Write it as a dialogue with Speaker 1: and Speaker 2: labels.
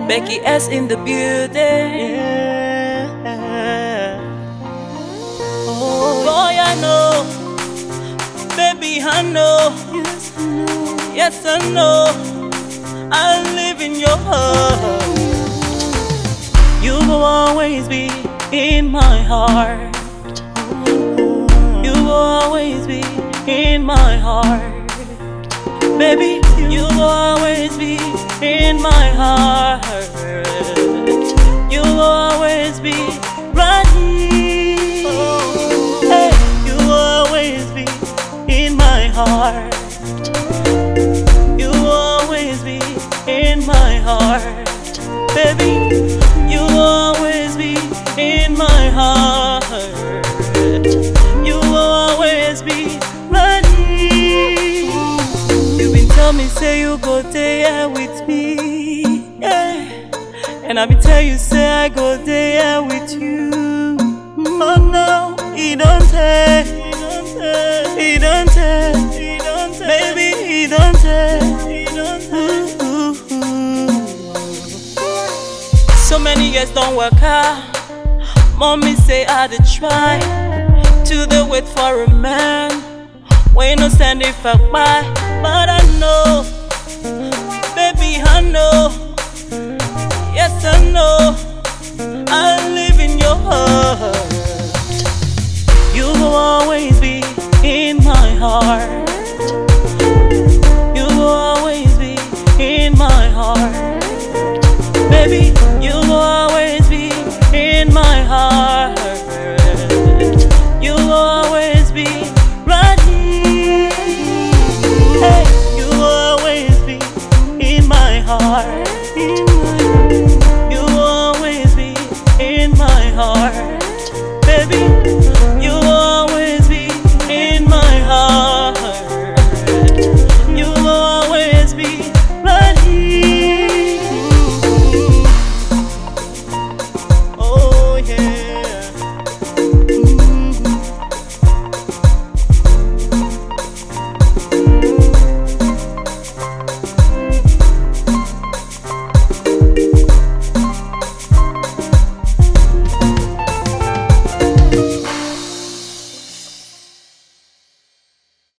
Speaker 1: Becky S in the building.
Speaker 2: Yeah.
Speaker 1: Boy, I know. Baby, I know. Yes, I know. I live in your heart. You will always be in my heart. You will always be in my heart. Baby, you will always be in my heart. You will always be right here. Hey, you will always be in my heart. You will always be in my heart. Baby, you will always be in my heart. You will always be right here. You been tell me say you go there with me, yeah. And I be tell you say I go there with you. Oh no, he don't tell, he don't tell, baby he don't tell. So many years don't work out. Mommy say I did try to the wait for a man. When no stand if I buy, but I know, baby I know, yes I know, I live in your heart. You will always be in my heart.